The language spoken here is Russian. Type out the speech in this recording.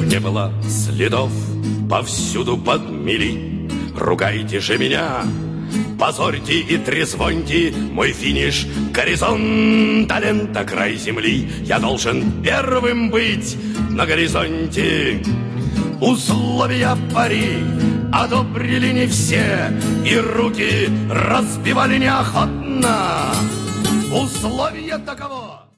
не было следов, повсюду подмели. Ругайте же меня, позорьте и трезвоньте, мой финиш — горизонт, а лента — край земли. Я должен первым быть на горизонте. Условия в пари одобрили не все, и руки разбивали неохотно. Условие таково.